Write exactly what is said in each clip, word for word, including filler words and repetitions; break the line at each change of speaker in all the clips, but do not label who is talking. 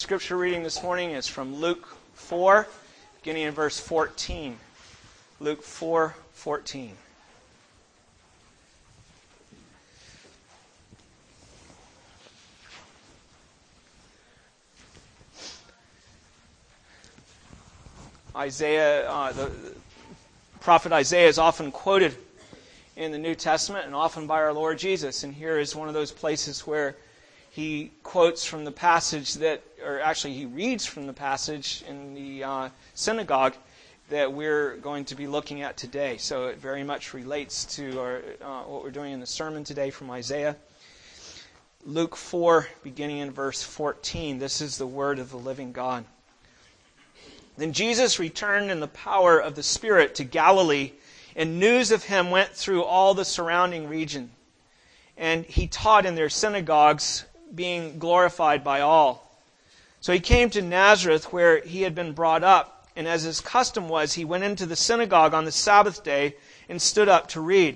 Scripture reading this morning is from Luke four, beginning in verse fourteen. Luke four fourteen. Isaiah, uh, the, the prophet Isaiah is often quoted in the New Testament and often by our Lord Jesus. And here is one of those places where he quotes from the passage that, or actually he reads from the passage in the uh, synagogue that we're going to be looking at today. So it very much relates to our, uh, what we're doing in the sermon today from Isaiah. Luke four, beginning in verse fourteen. This is the word of the living God. Then Jesus returned in the power of the Spirit to Galilee, and news of him went through all the surrounding region. And he taught in their synagogues, being glorified by all. So he came to Nazareth, where he had been brought up, and as his custom was, he went into the synagogue on the Sabbath day and stood up to read.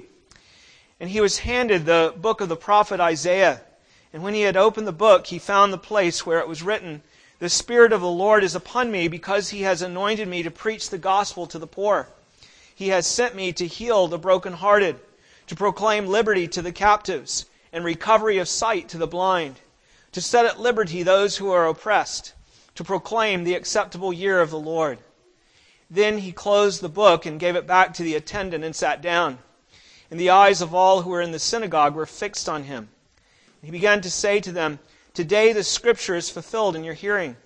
And he was handed the book of the prophet Isaiah. And when he had opened the book, he found the place where it was written, "The Spirit of the Lord is upon me, because he has anointed me to preach the gospel to the poor. He has sent me to heal the brokenhearted, to proclaim liberty to the captives, and recovery of sight to the blind, to set at liberty those who are oppressed, to proclaim the acceptable year of the Lord." Then he closed the book and gave it back to the attendant and sat down. And the eyes of all who were in the synagogue were fixed on him. He began to say to them, "Today the Scripture is fulfilled in your hearing."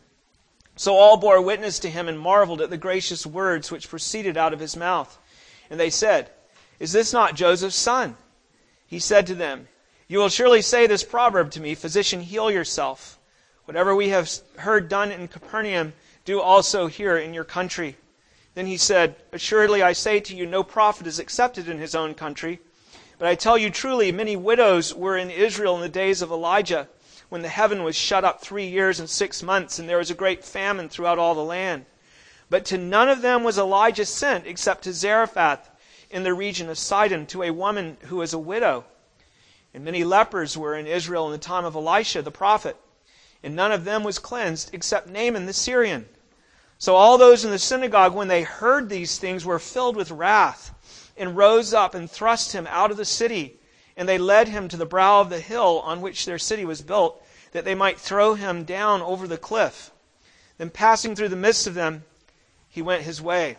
So all bore witness to him and marveled at the gracious words which proceeded out of his mouth. And they said, "Is this not Joseph's son?" He said to them, "You will surely say this proverb to me, 'Physician, heal yourself. Whatever we have heard done in Capernaum, do also here in your country.' Then he said, 'Assuredly I say to you, no prophet is accepted in his own country. But I tell you truly, many widows were in Israel in the days of Elijah, when the heaven was shut up three years and six months, and there was a great famine throughout all the land. But to none of them was Elijah sent, except to Zarephath in the region of Sidon, to a woman who was a widow. And many lepers were in Israel in the time of Elisha the prophet, and none of them was cleansed, except Naaman the Syrian.' So all those in the synagogue, when they heard these things, were filled with wrath, and rose up and thrust him out of the city. And they led him to the brow of the hill on which their city was built, that they might throw him down over the cliff. Then passing through the midst of them, he went his way.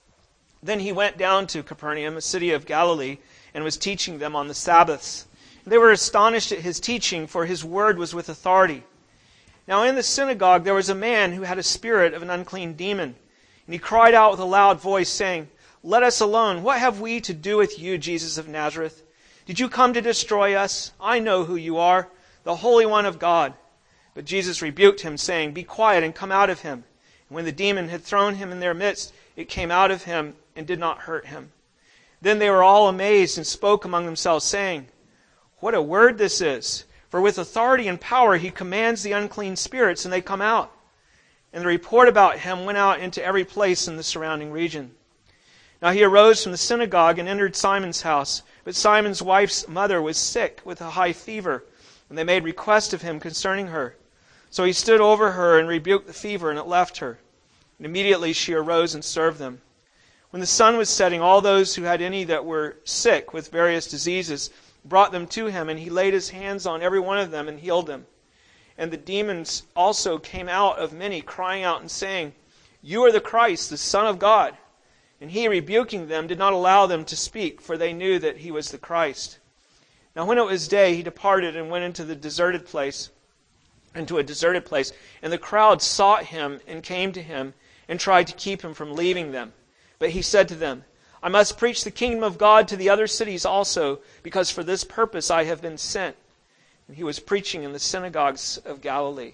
Then he went down to Capernaum, a city of Galilee, and was teaching them on the Sabbaths. They were astonished at his teaching, for his word was with authority. Now in the synagogue there was a man who had a spirit of an unclean demon. And he cried out with a loud voice, saying, 'Let us alone. What have we to do with you, Jesus of Nazareth? Did you come to destroy us? I know who you are, the Holy One of God.' But Jesus rebuked him, saying, 'Be quiet and come out of him.' And when the demon had thrown him in their midst, it came out of him and did not hurt him. Then they were all amazed and spoke among themselves, saying, 'What a word this is! For with authority and power he commands the unclean spirits, and they come out.' And the report about him went out into every place in the surrounding region. Now he arose from the synagogue and entered Simon's house. But Simon's wife's mother was sick with a high fever, and they made request of him concerning her. So he stood over her and rebuked the fever, and it left her. And immediately she arose and served them. When the sun was setting, all those who had any that were sick with various diseases brought them to him, and he laid his hands on every one of them and healed them. And the demons also came out of many, crying out and saying, 'You are the Christ, the Son of God.' And he, rebuking them, did not allow them to speak, for they knew that he was the Christ. Now when it was day, he departed and went into the deserted place, into a deserted place, and the crowd sought him and came to him and tried to keep him from leaving them. But he said to them, 'I must preach the kingdom of God to the other cities also, because for this purpose I have been sent.' And he was preaching in the synagogues of Galilee."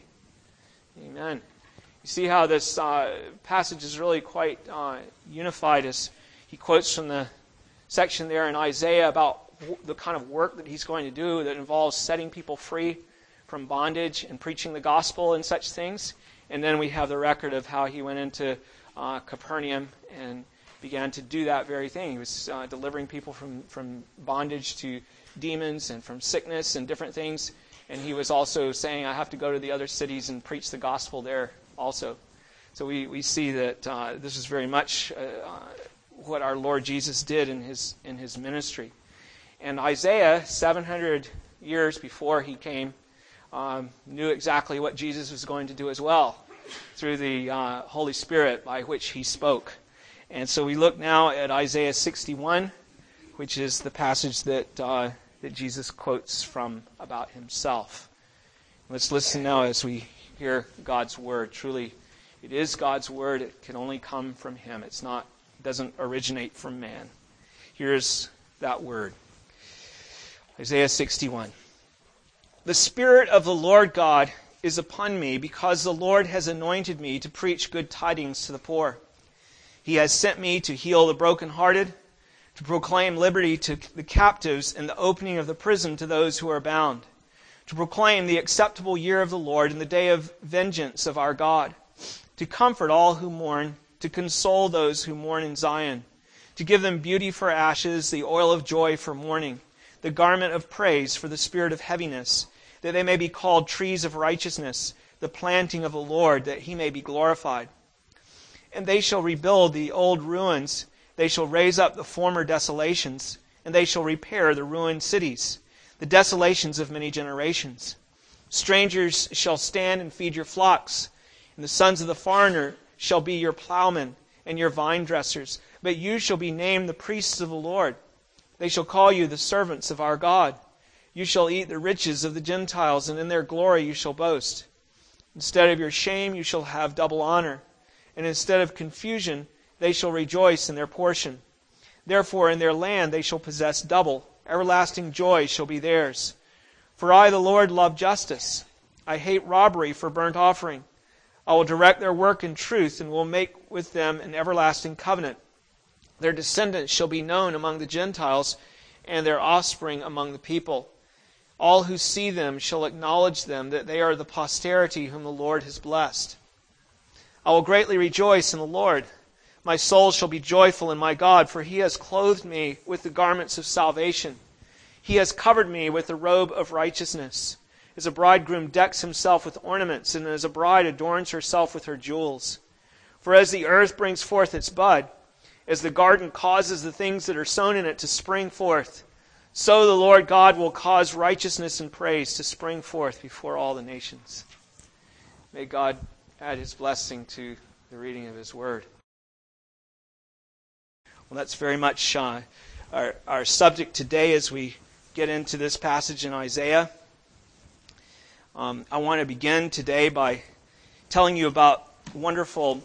Amen. You see how this uh, passage is really quite uh, unified as he quotes from the section there in Isaiah about w- the kind of work that he's going to do that involves setting people free from bondage and preaching the gospel and such things. And then we have the record of how he went into uh, Capernaum and began to do that very thing. He was uh, delivering people from, from bondage to demons and from sickness and different things. And he was also saying, I have to go to the other cities and preach the gospel there also. So we, we see that uh, this is very much uh, what our Lord Jesus did in his in his ministry. And Isaiah, seven hundred years before he came, um, knew exactly what Jesus was going to do as well through the uh, Holy Spirit by which he spoke. And so we look now at Isaiah sixty-one, which is the passage that uh, that Jesus quotes from about himself. Let's listen now as we hear God's word. Truly, it is God's word. It can only come from him. It's not, it doesn't originate from man. Here's that word. Isaiah sixty-one. The Spirit of the Lord God is upon me, because the Lord has anointed me to preach good tidings to the poor. He has sent me to heal the brokenhearted, to proclaim liberty to the captives and the opening of the prison to those who are bound, to proclaim the acceptable year of the Lord and the day of vengeance of our God, to comfort all who mourn, to console those who mourn in Zion, to give them beauty for ashes, the oil of joy for mourning, the garment of praise for the spirit of heaviness, that they may be called trees of righteousness, the planting of the Lord, that he may be glorified. And they shall rebuild the old ruins, they shall raise up the former desolations, and they shall repair the ruined cities, the desolations of many generations. Strangers shall stand and feed your flocks, and the sons of the foreigner shall be your plowmen and your vine dressers. But you shall be named the priests of the Lord. They shall call you the servants of our God. You shall eat the riches of the Gentiles, and in their glory you shall boast. Instead of your shame you shall have double honor, and instead of confusion they shall rejoice in their portion. Therefore in their land they shall possess double. Everlasting joy shall be theirs. For I, the Lord, love justice. I hate robbery for burnt offering. I will direct their work in truth, and will make with them an everlasting covenant. Their descendants shall be known among the Gentiles, and their offspring among the people. All who see them shall acknowledge them, that they are the posterity whom the Lord has blessed. I will greatly rejoice in the Lord. My soul shall be joyful in my God, for he has clothed me with the garments of salvation. He has covered me with the robe of righteousness. As a bridegroom decks himself with ornaments, and as a bride adorns herself with her jewels. For as the earth brings forth its bud, as the garden causes the things that are sown in it to spring forth, so the Lord God will cause righteousness and praise to spring forth before all the nations. May God add his blessing to the reading of his word. Well, that's very much uh, our, our subject today as we get into this passage in Isaiah. Um, I want to begin today by telling you about wonderful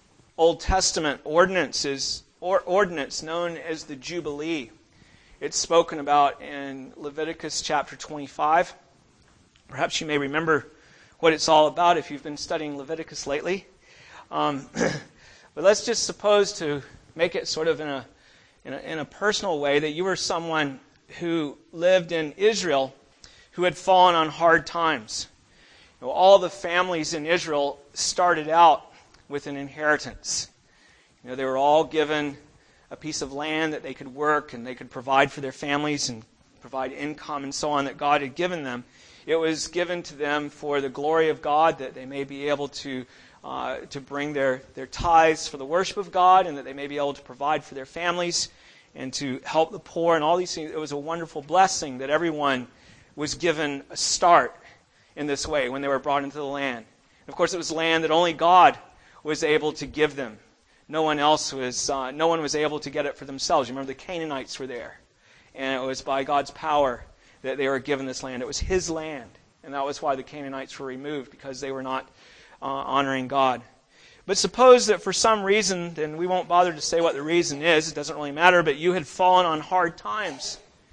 Old Testament ordinances, or ordinance known as the Jubilee. It's spoken about in Leviticus chapter twenty-five. Perhaps you may remember what it's all about if you've been studying Leviticus lately. Um, but let's just suppose, to make it sort of in a, in a in a personal way, that you were someone who lived in Israel who had fallen on hard times. You know, all the families in Israel started out with an inheritance. You know, they were all given a piece of land that they could work and they could provide for their families and provide income and so on that God had given them. It was given to them for the glory of God, that they may be able to uh, to bring their, their tithes for the worship of God, and that they may be able to provide for their families and to help the poor and all these things. It was a wonderful blessing that everyone was given a start in this way when they were brought into the land. And of course, it was land that only God was able to give them. No one else was. Uh, no one was able to get it for themselves. You remember the Canaanites were there, and it was by God's power that they were given this land. It was His land, and that was why the Canaanites were removed, because they were not uh, honoring God. But suppose that for some reason, and we won't bother to say what the reason is, it doesn't really matter, but you had fallen on hard times,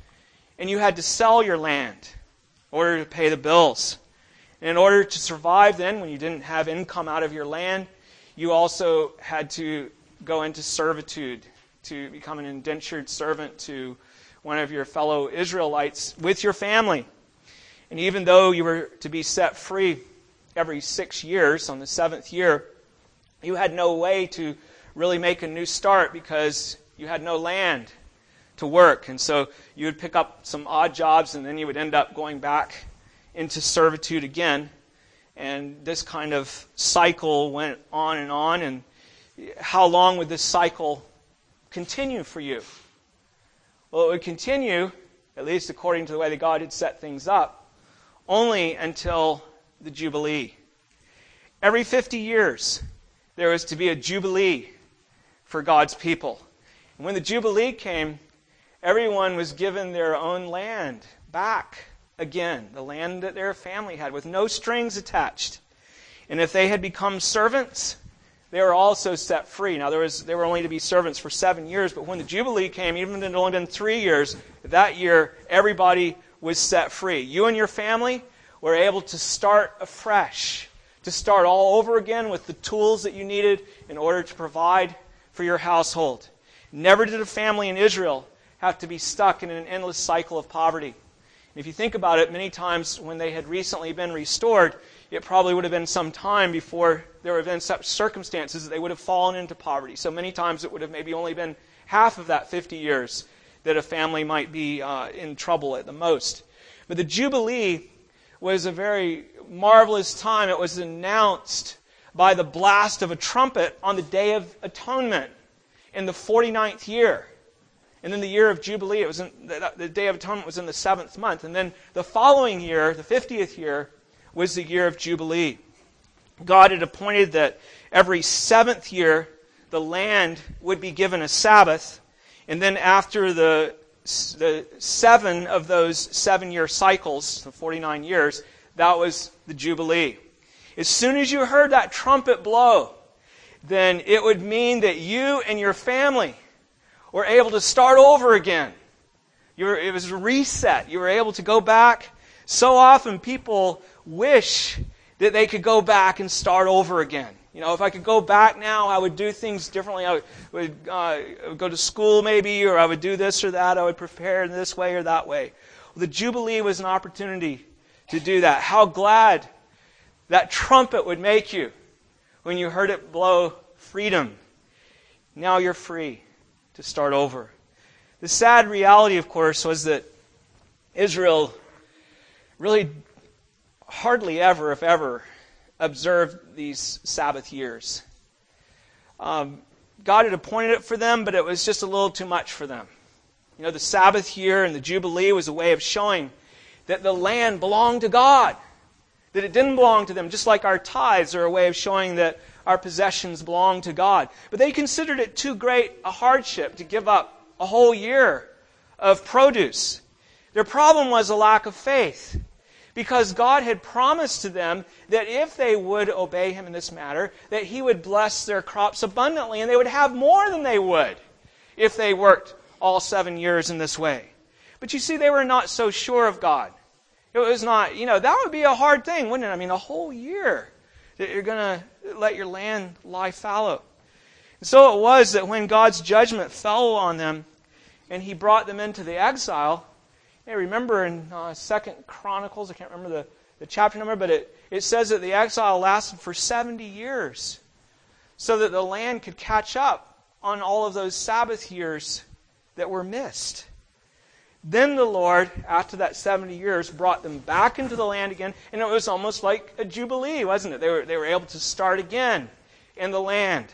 and you had to sell your land in order to pay the bills. And in order to survive then, when you didn't have income out of your land, you also had to go into servitude, to become an indentured servant to one of your fellow Israelites with your family. And even though you were to be set free every six years, on the seventh year, you had no way to really make a new start because you had no land to work. And so you would pick up some odd jobs, and then you would end up going back into servitude again. And this kind of cycle went on and on. And how long would this cycle continue for you? Well, it would continue, at least according to the way that God had set things up, only until the Jubilee. Every fifty years, there was to be a Jubilee for God's people. And when the Jubilee came, everyone was given their own land back again, the land that their family had, with no strings attached. And if they had become servants, they were also set free. Now, there was they were only to be servants for seven years, but when the Jubilee came, even if it had only been three years, that year, everybody was set free. You and your family were able to start afresh, to start all over again with the tools that you needed in order to provide for your household. Never did a family in Israel have to be stuck in an endless cycle of poverty. And if you think about it, many times when they had recently been restored, it probably would have been some time before there would have been such circumstances that they would have fallen into poverty. So many times it would have maybe only been half of that fifty years that a family might be uh, in trouble at the most. But the Jubilee was a very marvelous time. It was announced by the blast of a trumpet on the Day of Atonement in the forty-ninth year. And then the year of Jubilee, it was in, the, the Day of Atonement was in the seventh month. And then the following year, the fiftieth year, was the year of Jubilee. God had appointed that every seventh year, the land would be given a Sabbath. And then after the, the seven of those seven-year cycles, the forty-nine years, that was the Jubilee. As soon as you heard that trumpet blow, then it would mean that you and your family were able to start over again. You were, it was a reset. You were able to go back. So often people wish that they could go back and start over again. You know, if I could go back now, I would do things differently. I would, would, uh, I would go to school maybe, or I would do this or that. I would prepare in this way or that way. Well, the Jubilee was an opportunity to do that. How glad that trumpet would make you when you heard it blow freedom. Now you're free to start over. The sad reality, of course, was that Israel really hardly ever, if ever, observed these Sabbath years. Um, God had appointed it for them, but it was just a little too much for them. You know, the Sabbath year and the Jubilee was a way of showing that the land belonged to God, that it didn't belong to them, just like our tithes are a way of showing that our possessions belong to God. But they considered it too great a hardship to give up a whole year of produce. Their problem was a lack of faith, because God had promised to them that if they would obey Him in this matter, that He would bless their crops abundantly, and they would have more than they would if they worked all seven years in this way. But you see, they were not so sure of God. It was not, you know, that would be a hard thing, wouldn't it? I mean, a whole year that you're going to let your land lie fallow. And so it was that when God's judgment fell on them and He brought them into the exile, hey, remember in uh, Second Chronicles, I can't remember the, the chapter number, but it, it says that the exile lasted for seventy years so that the land could catch up on all of those Sabbath years that were missed. Then the Lord, after that seventy years, brought them back into the land again, and it was almost like a jubilee, wasn't it? They were, they were able to start again in the land,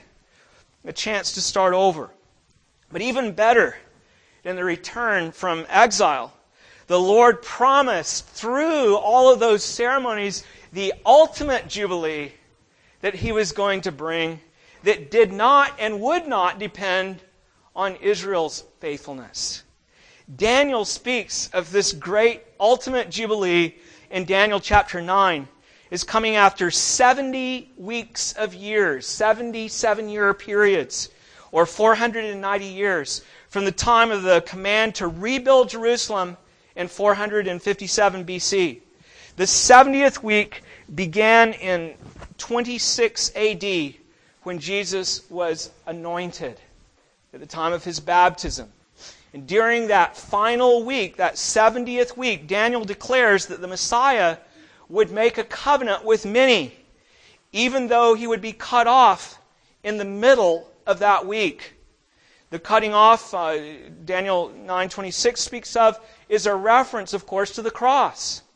a chance to start over. But even better than the return from exile, the Lord promised through all of those ceremonies the ultimate jubilee that He was going to bring, that did not and would not depend on Israel's faithfulness. Daniel speaks of this great ultimate jubilee in Daniel chapter nine. Is coming after seventy weeks of years, seventy-seven-year periods, or four hundred ninety years, from the time of the command to rebuild Jerusalem in four hundred fifty-seven B C. The seventieth week began in twenty-six A D when Jesus was anointed at the time of His baptism. And during that final week, that seventieth week, Daniel declares that the Messiah would make a covenant with many, even though He would be cut off in the middle of that week. The cutting off, uh, Daniel nine twenty-six speaks of, is a reference, of course, to the cross.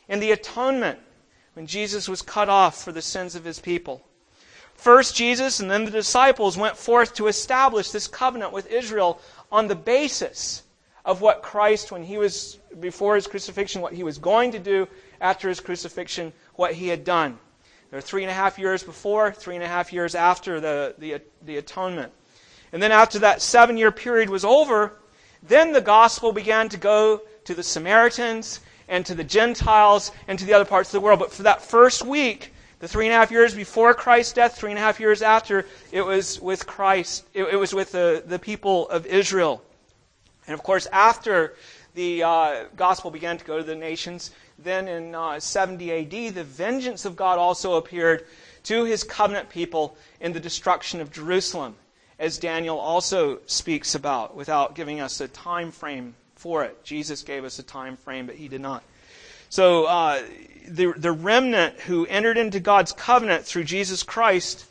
and the atonement when Jesus was cut off for the sins of his people. First, Jesus and then the disciples went forth to establish this covenant with Israel on the basis of what Christ, when he was before his crucifixion, what he was going to do after his crucifixion, what he had done. There were three and a half years before, three and a half years after the, the, the atonement. And then after that seven-year period was over, then the gospel began to go to the Samaritans and to the Gentiles and to the other parts of the world. But for that first week, the three and a half years before Christ's death, three and a half years after, it was with Christ. It, it was with the, the people of Israel. And of course, after the uh, gospel began to go to the nations, then in uh, seventy A D, the vengeance of God also appeared to his covenant people in the destruction of Jerusalem, as Daniel also speaks about, without giving us a time frame for it. Jesus gave us a time frame, but he did not. So uh, the, the remnant who entered into God's covenant through Jesus Christ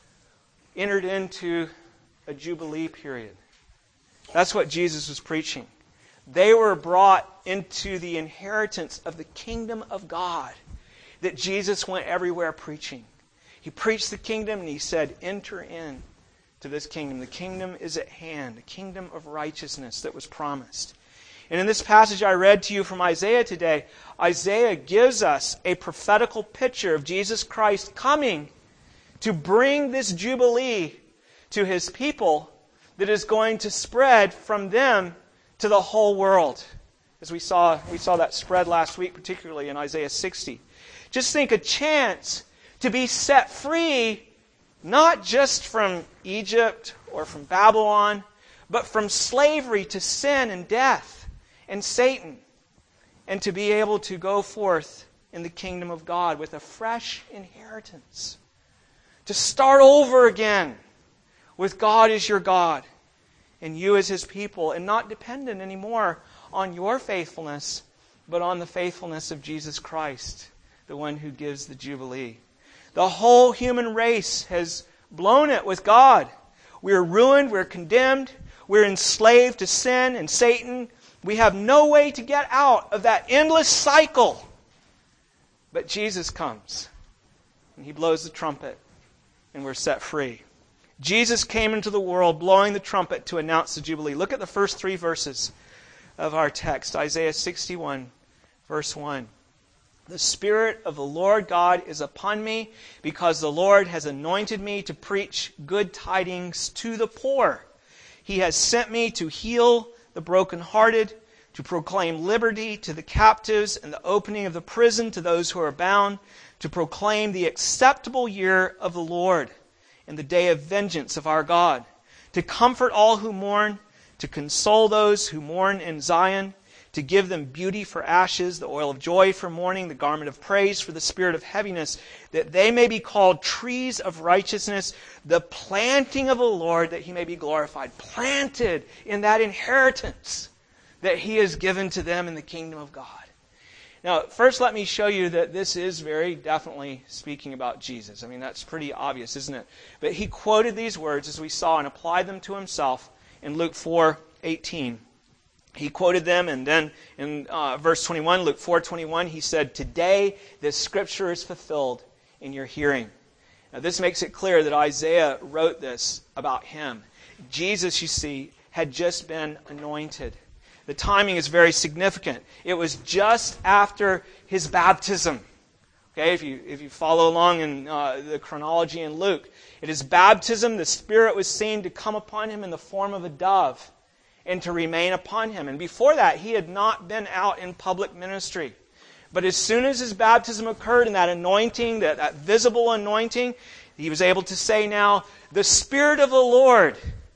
entered into a Jubilee period. That's what Jesus was preaching. They were brought into the inheritance of the kingdom of God that Jesus went everywhere preaching. He preached the kingdom and he said, enter in to this kingdom. The kingdom is at hand, the kingdom of righteousness that was promised. And in this passage I read to you from Isaiah today, Isaiah gives us a prophetical picture of Jesus Christ coming to bring this Jubilee to his people that is going to spread from them to the whole world. As we saw, we saw that spread last week, particularly in Isaiah sixty. Just think, a chance to be set free, not just from Egypt or from Babylon, but from slavery to sin and death and Satan, and to be able to go forth in the kingdom of God with a fresh inheritance. To start over again with God as your God and you as his people, and not dependent anymore on your faithfulness, but on the faithfulness of Jesus Christ, the one who gives the Jubilee. The whole human race has blown it with God. We're ruined, we're condemned, we're enslaved to sin and Satan. We have no way to get out of that endless cycle. But Jesus comes, and he blows the trumpet, and we're set free. Jesus came into the world blowing the trumpet to announce the Jubilee. Look at the first three verses of our text. Isaiah sixty-one, verse one. The Spirit of the Lord God is upon me, because the Lord has anointed me to preach good tidings to the poor. He has sent me to heal the brokenhearted, to proclaim liberty to the captives and the opening of the prison to those who are bound, to proclaim the acceptable year of the Lord and the day of vengeance of our God, to comfort all who mourn, to console those who mourn in Zion, to give them beauty for ashes, the oil of joy for mourning, the garment of praise for the spirit of heaviness, that they may be called trees of righteousness, the planting of the Lord, that he may be glorified. Planted in that inheritance that he has given to them in the kingdom of God. Now, first let me show you that this is very definitely speaking about Jesus. I mean, that's pretty obvious, isn't it? But he quoted these words, as we saw, and applied them to himself in Luke four eighteen. He quoted them, and then in uh, verse twenty-one, Luke four twenty-one, he said, "Today this scripture is fulfilled in your hearing." Now, this makes it clear that Isaiah wrote this about him. Jesus, you see, had just been anointed. The timing is very significant. It was just after his baptism. Okay, if you if you follow along in uh, the chronology in Luke, at his baptism, the Spirit was seen to come upon him in the form of a dove and to remain upon him. And before that, he had not been out in public ministry. But as soon as his baptism occurred and that anointing, that, that visible anointing, he was able to say now, "The Spirit of the Lord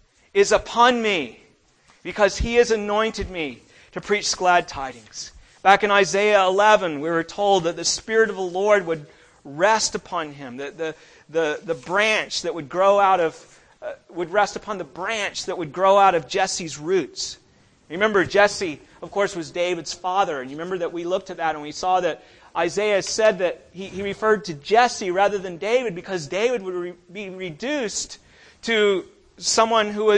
is upon me, because he has anointed me to preach glad tidings." Back in Isaiah eleven, we were told that the Spirit of the Lord would rest upon him, that the, the, the branch that would grow out of, uh, would rest upon the branch that would grow out of Jesse's roots. Remember, Jesse, of course, was David's father, and you remember that we looked at that and we saw that Isaiah said that he, he referred to Jesse rather than David, because David would re, be reduced to someone who was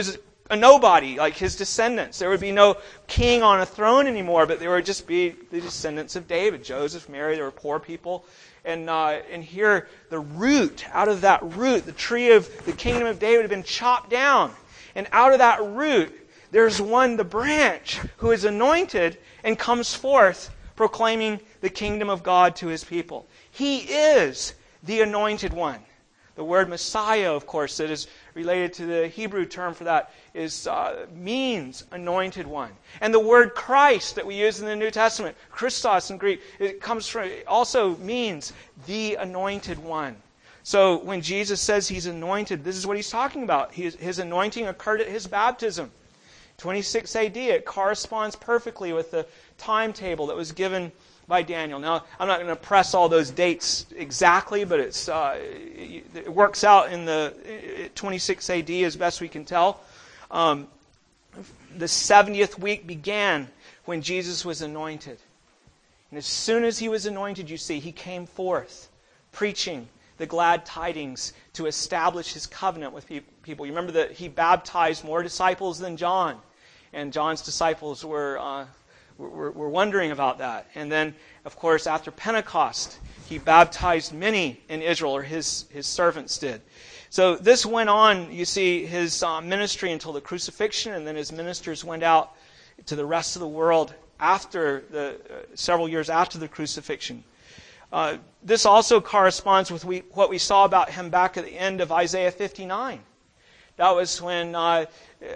a nobody, like his descendants. There would be no king on a throne anymore, but there would just be the descendants of David. Joseph, Mary, they were poor people. And uh, and here, the root, out of that root, the tree of the kingdom of David had been chopped down. And out of that root, there's one, the branch, who is anointed and comes forth proclaiming the kingdom of God to his people. He is the anointed one. The word Messiah, of course, that is related to the Hebrew term for that, is uh, means anointed one. And the word Christ that we use in the New Testament, Christos in Greek, it comes from, it also means the anointed one. So when Jesus says he's anointed, this is what he's talking about. His, his anointing occurred at his baptism. twenty-six A D, it corresponds perfectly with the timetable that was given by Daniel. Now, I'm not going to press all those dates exactly, but it's uh, it works out in the twenty-six A D as best we can tell. Um, the seventieth week began when Jesus was anointed. And as soon as he was anointed, you see, he came forth preaching the glad tidings to establish his covenant with people. You remember that he baptized more disciples than John. And John's disciples were, uh, were, were wondering about that. And then, of course, after Pentecost, he baptized many in Israel, or his, his servants did. So this went on, you see, his uh, ministry until the crucifixion, and then his ministers went out to the rest of the world after the uh, several years after the crucifixion. Uh, this also corresponds with we, what we saw about him back at the end of Isaiah fifty-nine. That was when uh,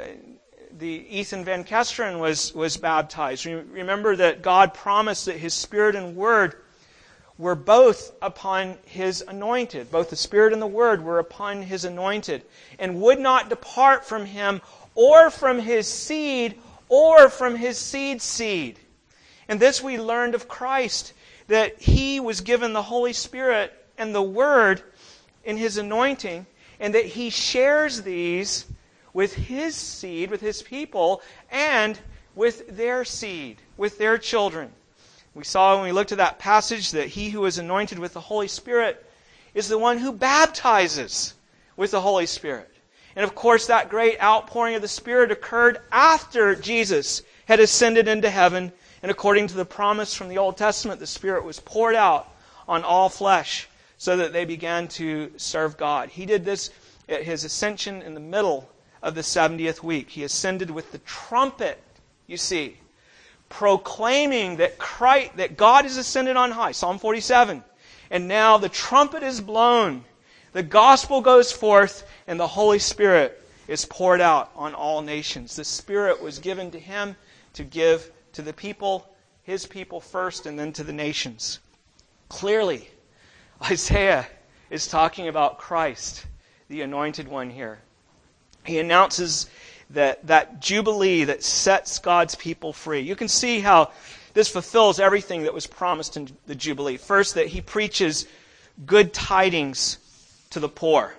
the Ethan Van Kesteren was, was baptized. Remember that God promised that his Spirit and Word were both upon his anointed. Both the Spirit and the Word were upon his anointed, and would not depart from him or from his seed or from his seed's seed. And this we learned of Christ, that he was given the Holy Spirit and the Word in his anointing, and that he shares these with his seed, with his people, and with their seed, with their children. We saw when we looked at that passage that he who is anointed with the Holy Spirit is the one who baptizes with the Holy Spirit. And of course, that great outpouring of the Spirit occurred after Jesus had ascended into heaven. And according to the promise from the Old Testament, the Spirit was poured out on all flesh so that they began to serve God. He did this at his ascension in the middle of the seventieth week. He ascended with the trumpet, you see, proclaiming that Christ, that God is ascended on high, Psalm forty-seven. And now the trumpet is blown, the gospel goes forth, and the Holy Spirit is poured out on all nations. The Spirit was given to him to give to the people, his people first, and then to the nations. Clearly, Isaiah is talking about Christ, the anointed one here. He announces that, that jubilee that sets God's people free. You can see how this fulfills everything that was promised in the jubilee. First, that he preaches good tidings to the poor.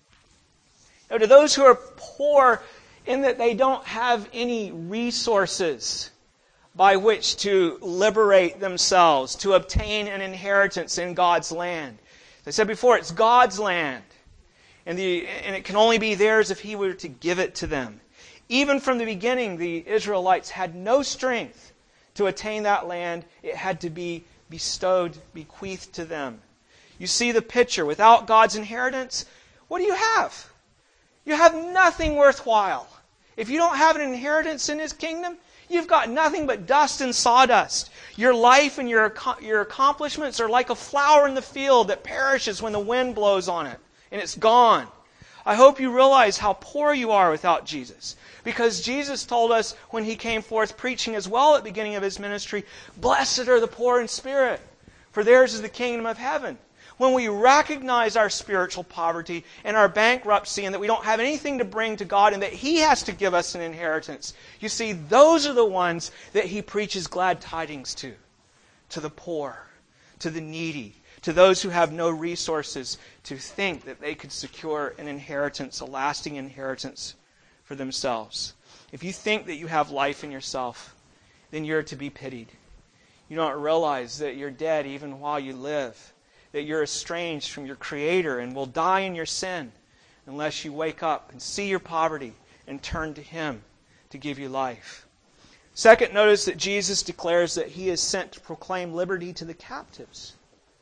Now, to those who are poor in that they don't have any resources by which to liberate themselves, to obtain an inheritance in God's land. As I said before, it's God's land. And, the, and it can only be theirs if he were to give it to them. Even from the beginning, the Israelites had no strength to attain that land. It had to be bestowed, bequeathed to them. You see the picture. Without God's inheritance, what do you have? You have nothing worthwhile. If you don't have an inheritance in his kingdom, you've got nothing but dust and sawdust. Your life and your, your accomplishments are like a flower in the field that perishes when the wind blows on it, and it's gone. I hope you realize how poor you are without Jesus. Because Jesus told us when he came forth preaching as well at the beginning of his ministry, "Blessed are the poor in spirit, for theirs is the kingdom of heaven." When we recognize our spiritual poverty and our bankruptcy and that we don't have anything to bring to God and that he has to give us an inheritance, you see, those are the ones that he preaches glad tidings to. To the poor, to the needy, to those who have no resources to think that they could secure an inheritance, a lasting inheritance for themselves. If you think that you have life in yourself, then you're to be pitied. You don't realize that you're dead even while you live, that you're estranged from your Creator and will die in your sin unless you wake up and see your poverty and turn to Him to give you life. Second, notice that Jesus declares that He is sent to proclaim liberty to the captives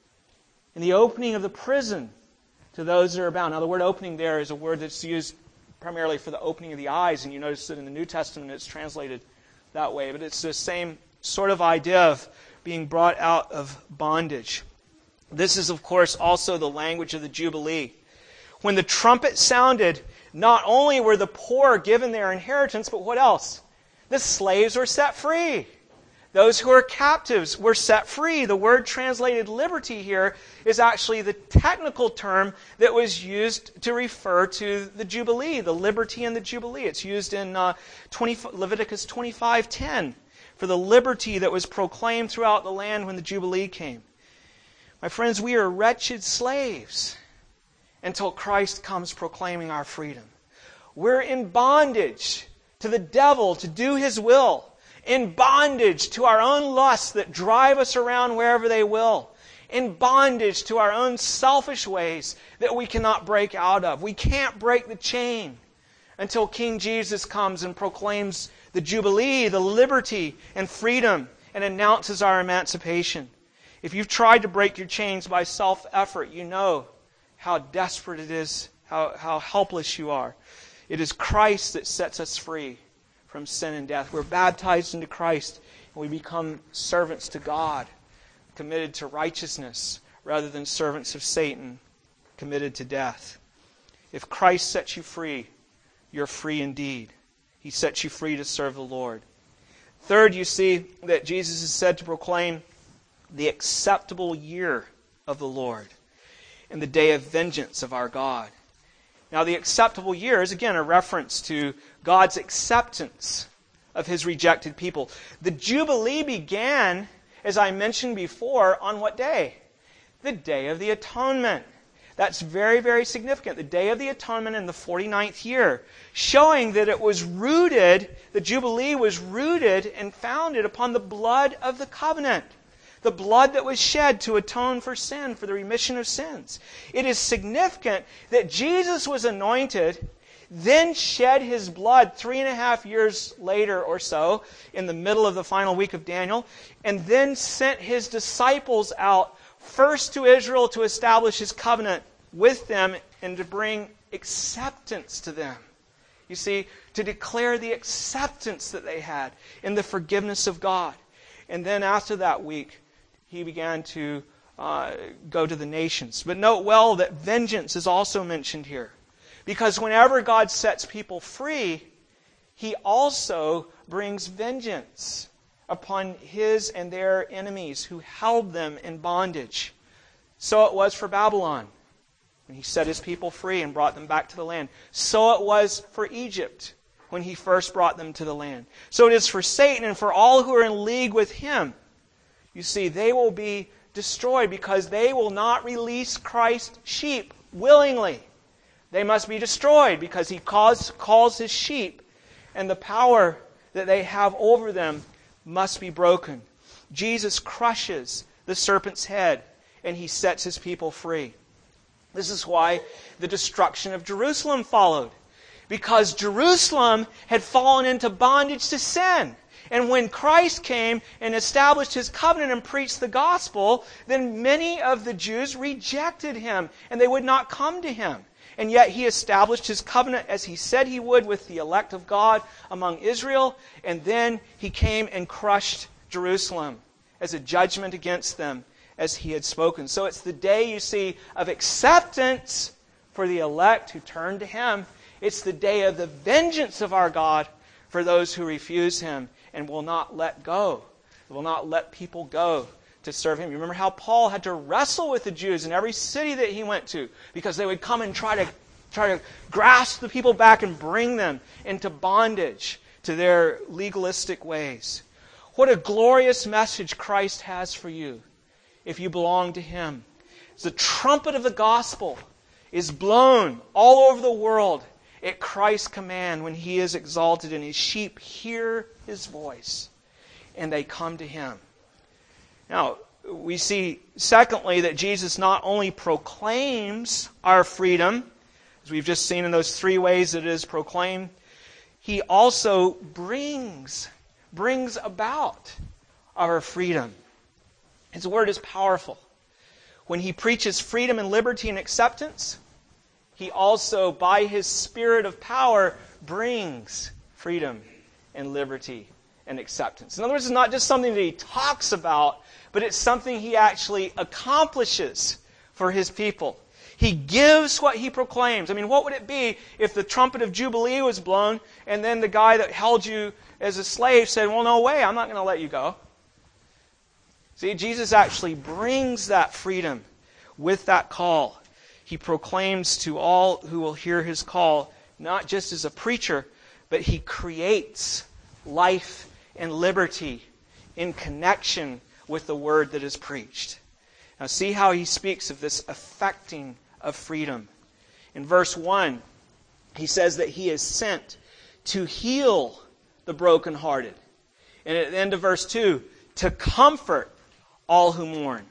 and the opening of the prison to those that are bound. Now, the word opening there is a word that's used primarily for the opening of the eyes, and you notice that in the New Testament it's translated that way. But it's the same sort of idea of being brought out of bondage. This is, of course, also the language of the Jubilee. When the trumpet sounded, not only were the poor given their inheritance, but what else? The slaves were set free. Those who are captives were set free. The word translated liberty here is actually the technical term that was used to refer to the Jubilee, the liberty in the Jubilee. It's used in uh, twenty, Leviticus twenty-five ten for the liberty that was proclaimed throughout the land when the Jubilee came. My friends, we are wretched slaves until Christ comes proclaiming our freedom. We're in bondage to the devil to do his will, in bondage to our own lusts that drive us around wherever they will, in bondage to our own selfish ways that we cannot break out of. We can't break the chain until King Jesus comes and proclaims the Jubilee, the liberty and freedom, and announces our emancipation. If you've tried to break your chains by self-effort, you know how desperate it is, how, how helpless you are. It is Christ that sets us free from sin and death. We're baptized into Christ, and we become servants to God, committed to righteousness, rather than servants of Satan, committed to death. If Christ sets you free, you're free indeed. He sets you free to serve the Lord. Third, you see that Jesus is said to proclaim the acceptable year of the Lord and the day of vengeance of our God. Now, the acceptable year is, again, a reference to God's acceptance of His rejected people. The Jubilee began, as I mentioned before, on what day? The Day of the Atonement. That's very, very significant. The Day of the Atonement in the forty-ninth year, showing that it was rooted, the Jubilee was rooted and founded upon the blood of the covenant. The blood that was shed to atone for sin, for the remission of sins. It is significant that Jesus was anointed, then shed His blood three and a half years later or so, in the middle of the final week of Daniel, and then sent His disciples out first to Israel to establish His covenant with them and to bring acceptance to them. You see, to declare the acceptance that they had in the forgiveness of God. And then after that week, He began to uh, go to the nations. But note well that vengeance is also mentioned here. Because whenever God sets people free, He also brings vengeance upon His and their enemies who held them in bondage. So it was for Babylon, when He set His people free and brought them back to the land. So it was for Egypt, when He first brought them to the land. So it is for Satan and for all who are in league with him. You see, they will be destroyed because they will not release Christ's sheep willingly. They must be destroyed because He calls, calls His sheep, and the power that they have over them must be broken. Jesus crushes the serpent's head, and He sets His people free. This is why the destruction of Jerusalem followed. Because Jerusalem had fallen into bondage to sin. And when Christ came and established His covenant and preached the gospel, then many of the Jews rejected Him, and they would not come to Him. And yet He established His covenant as He said He would with the elect of God among Israel, and then He came and crushed Jerusalem as a judgment against them, as He had spoken. So it's the day, you see, of acceptance for the elect who turn to Him. It's the day of the vengeance of our God for those who refuse Him and will not let go, will not let people go to serve Him. You remember how Paul had to wrestle with the Jews in every city that he went to because they would come and try to try to grasp the people back and bring them into bondage to their legalistic ways. What a glorious message Christ has for you if you belong to Him. The trumpet of the gospel is blown all over the world at Christ's command when He is exalted, and His sheep hear His voice and they come to Him. Now, we see, secondly, that Jesus not only proclaims our freedom, as we've just seen in those three ways that it is proclaimed, He also brings, brings about our freedom. His word is powerful. When he preaches freedom and liberty and acceptance, he also, by his Spirit of power, brings freedom and liberty and acceptance. In other words, it's not just something that he talks about, but it's something he actually accomplishes for his people. He gives what he proclaims. I mean, what would it be if the trumpet of Jubilee was blown and then the guy that held you as a slave said, well, no way, I'm not going to let you go. See, Jesus actually brings that freedom with that call. He proclaims to all who will hear his call, not just as a preacher, but he creates life and liberty in connection with the word that is preached. Now see how he speaks of this affecting of freedom. In verse one, he says that he is sent to heal the brokenhearted. And at the end of verse two, to comfort all who mourn.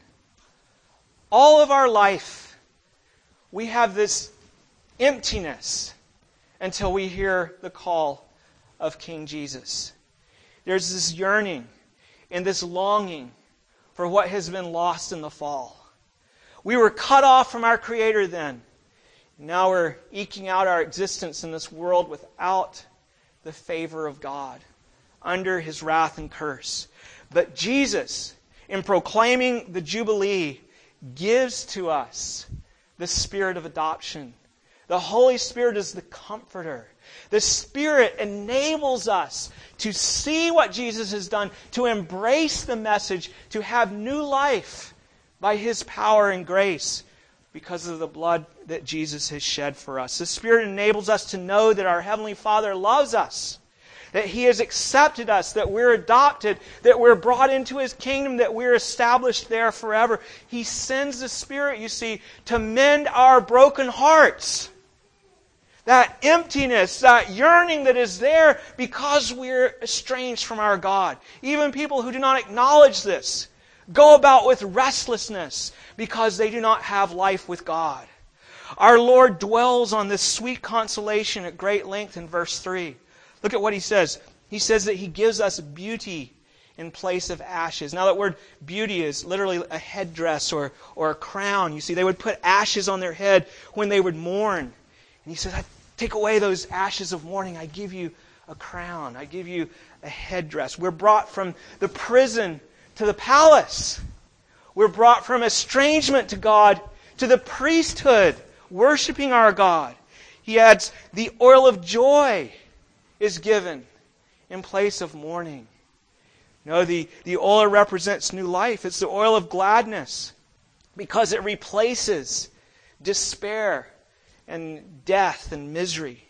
All of our life, we have this emptiness until we hear the call of King Jesus. There's this yearning and this longing for what has been lost in the fall. We were cut off from our Creator then. Now we're eking out our existence in this world without the favor of God, under His wrath and curse. But Jesus, in proclaiming the Jubilee, gives to us the Spirit of adoption. The Holy Spirit is the Comforter. The Spirit enables us to see what Jesus has done, to embrace the message, to have new life by His power and grace because of the blood that Jesus has shed for us. The Spirit enables us to know that our Heavenly Father loves us, that He has accepted us, that we're adopted, that we're brought into His kingdom, that we're established there forever. He sends the Spirit, you see, to mend our broken hearts. That emptiness, that yearning that is there because we're estranged from our God. Even people who do not acknowledge this go about with restlessness because they do not have life with God. Our Lord dwells on this sweet consolation at great length in verse three. Look at what He says. He says that He gives us beauty in place of ashes. Now that word beauty is literally a headdress or, or a crown. You see, they would put ashes on their head when they would mourn. And He says, I take away those ashes of mourning. I give you a crown. I give you a headdress. We're brought from the prison to the palace. We're brought from estrangement to God to the priesthood, worshiping our God. He adds, the oil of joy is given in place of mourning. No, the, the oil represents new life. It's the oil of gladness because it replaces despair and death and misery.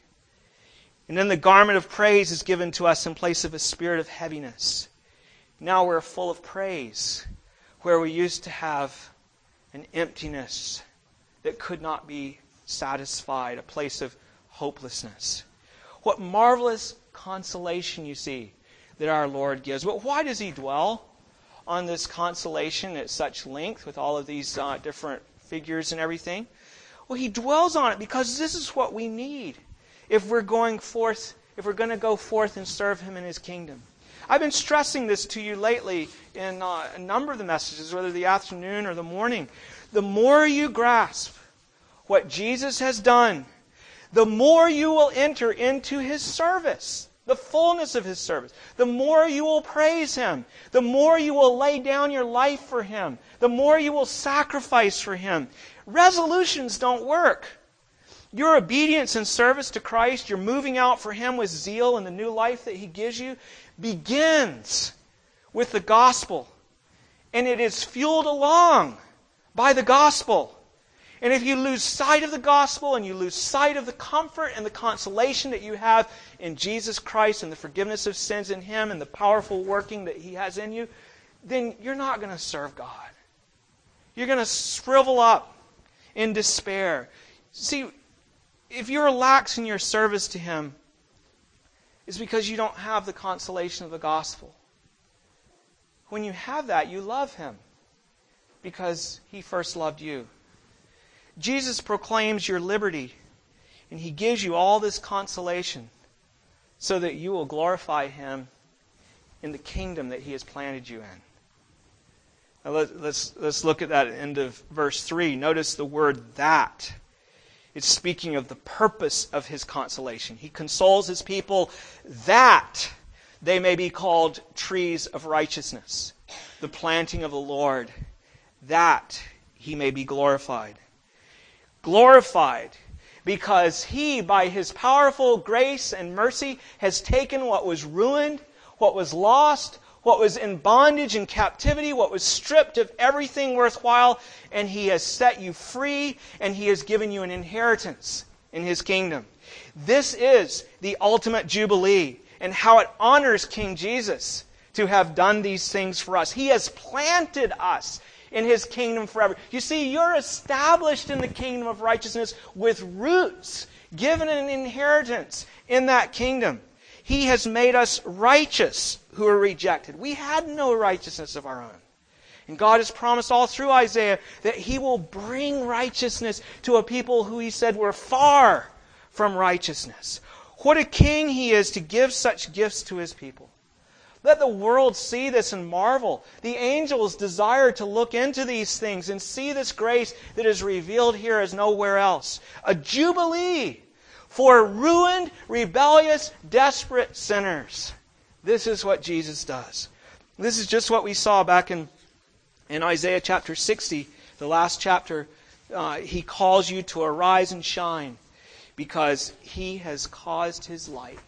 And then the garment of praise is given to us in place of a spirit of heaviness. Now we're full of praise, where we used to have an emptiness that could not be satisfied, a place of hopelessness. What marvelous consolation you see that our Lord gives. But why does He dwell on this consolation at such length with all of these uh, different figures and everything? Well, He dwells on it because this is what we need if we're going forth, if we're going to go forth and serve Him in His kingdom. I've been stressing this to you lately in uh, a number of the messages, whether the afternoon or the morning. The more you grasp what Jesus has done, the more you will enter into His service, the fullness of His service. The more you will praise Him. The more you will lay down your life for Him. The more you will sacrifice for Him. Resolutions don't work. Your obedience and service to Christ, your moving out for Him with zeal and the new life that He gives you, begins with the gospel. And it is fueled along by the gospel. And if you lose sight of the gospel and you lose sight of the comfort and the consolation that you have in Jesus Christ and the forgiveness of sins in Him and the powerful working that He has in you, then you're not going to serve God. You're going to shrivel up in despair. See, if you're lax in your service to Him, it's because you don't have the consolation of the gospel. When you have that, you love Him because He first loved you. Jesus proclaims your liberty, and He gives you all this consolation so that you will glorify Him in the kingdom that He has planted you in. Now let, let's, let's look at that at the end of verse three. Notice the word that. It's speaking of the purpose of His consolation. He consoles His people that they may be called trees of righteousness, the planting of the Lord, that He may be glorified. Glorified because He, by His powerful grace and mercy, has taken what was ruined, what was lost, what was in bondage and captivity, what was stripped of everything worthwhile, and He has set you free, and He has given you an inheritance in His kingdom. This is the ultimate Jubilee, and how it honors King Jesus to have done these things for us. He has planted us in His kingdom forever. You see, you're established in the kingdom of righteousness with roots, given an inheritance in that kingdom. He has made us righteous who are rejected. We had no righteousness of our own. And God has promised all through Isaiah that He will bring righteousness to a people who He said were far from righteousness. What a king He is to give such gifts to His people. Let the world see this and marvel. The angels desire to look into these things and see this grace that is revealed here as nowhere else. A jubilee for ruined, rebellious, desperate sinners. This is what Jesus does. This is just what we saw back in, in Isaiah chapter sixty, the last chapter. Uh, he calls you to arise and shine because He has caused His light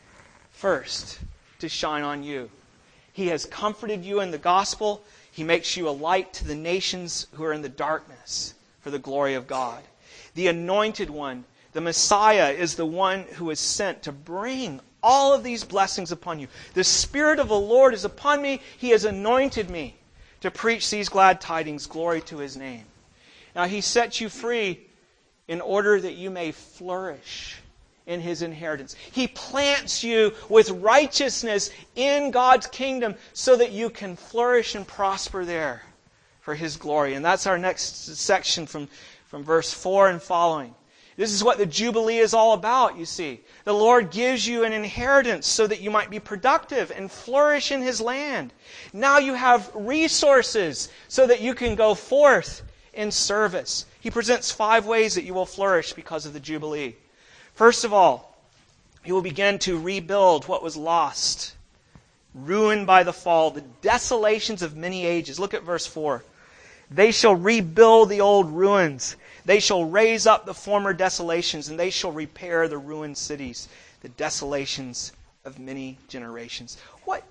first to shine on you. He has comforted you in the gospel. He makes you a light to the nations who are in the darkness for the glory of God. The anointed one, the Messiah, is the one who is sent to bring all of these blessings upon you. The Spirit of the Lord is upon me. He has anointed me to preach these glad tidings, glory to His name. Now He sets you free in order that you may flourish in His inheritance. He plants you with righteousness in God's kingdom so that you can flourish and prosper there for His glory. And that's our next section from, from verse four and following. This is what the Jubilee is all about, you see. The Lord gives you an inheritance so that you might be productive and flourish in His land. Now you have resources so that you can go forth in service. He presents five ways that you will flourish because of the Jubilee. First of all, He will begin to rebuild what was lost, ruined by the fall, the desolations of many ages. Look at verse four. They shall rebuild the old ruins. They shall raise up the former desolations, and they shall repair the ruined cities, the desolations of many generations. What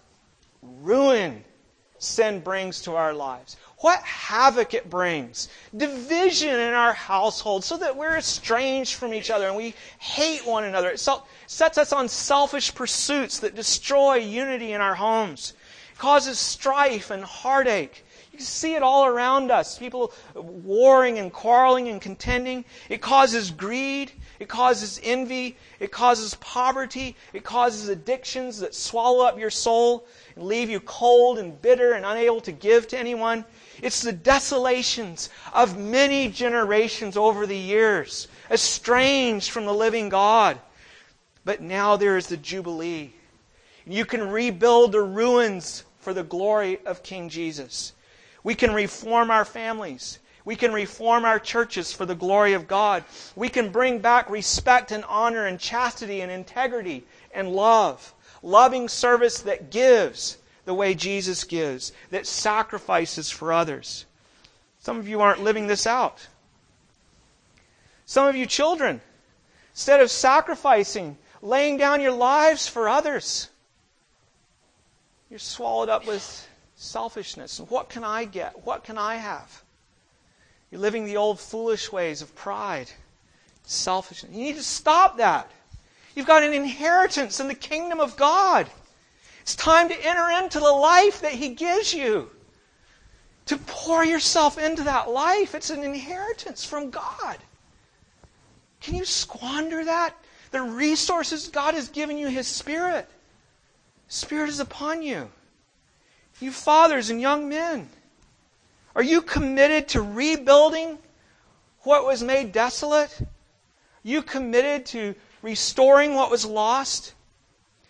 ruin sin brings to our lives. What havoc it brings. Division in our household so that we're estranged from each other and we hate one another. It sets us on selfish pursuits that destroy unity in our homes. It causes strife and heartache. You can see it all around us. People warring and quarreling and contending. It causes greed. It causes envy. It causes poverty. It causes addictions that swallow up your soul and leave you cold and bitter and unable to give to anyone. It's the desolations of many generations over the years, estranged from the living God. But now there is the Jubilee. You can rebuild the ruins for the glory of King Jesus. We can reform our families. We can reform our churches for the glory of God. We can bring back respect and honor and chastity and integrity and love. Loving service that gives the way Jesus gives, that sacrifices for others. Some of you aren't living this out. Some of you children, instead of sacrificing, laying down your lives for others, you're swallowed up with selfishness. And what can I get? What can I have? You're living the old foolish ways of pride, selfishness. You need to stop that. You've got an inheritance in the kingdom of God. It's time to enter into the life that He gives you. To pour yourself into that life. It's an inheritance from God. Can you squander that? The resources God has given you, His Spirit. Spirit is upon you. You fathers and young men, are you committed to rebuilding what was made desolate? Are you committed to restoring what was lost?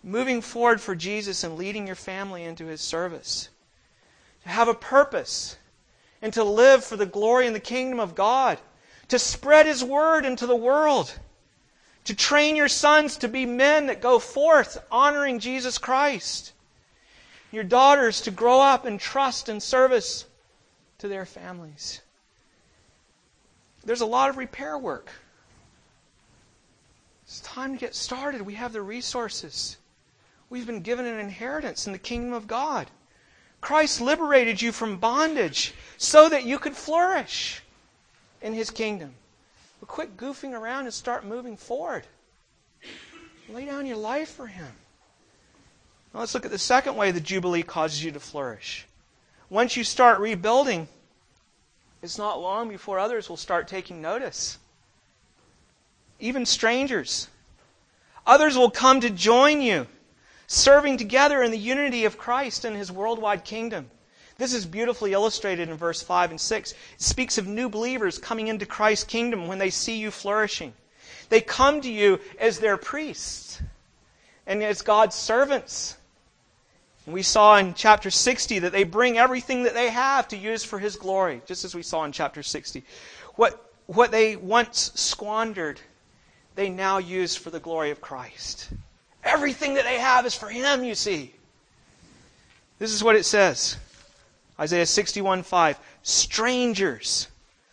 moving forward for Jesus and leading your family into His service. To have a purpose and to live for the glory and the kingdom of God. To spread His word into the world. To train your sons to be men that go forth honoring Jesus Christ. Your daughters to grow up in trust and service to their families. There's a lot of repair work. It's time to get started. We have the resources. We've been given an inheritance in the kingdom of God. Christ liberated you from bondage so that you could flourish in His kingdom. But quit goofing around and start moving forward. Lay down your life for Him. Now let's look at the second way the Jubilee causes you to flourish. Once you start rebuilding, it's not long before others will start taking notice. Even strangers. Others will come to join you, serving together in the unity of Christ and His worldwide kingdom. This is beautifully illustrated in verse five and six. It speaks of new believers coming into Christ's kingdom when they see you flourishing. They come to you as their priests and as God's servants. And we saw in chapter sixty that they bring everything that they have to use for His glory, just as we saw in chapter sixty. What, what they once squandered, they now use for the glory of Christ. Everything that they have is for Him, you see. This is what it says. Isaiah sixty-one five. Strangers,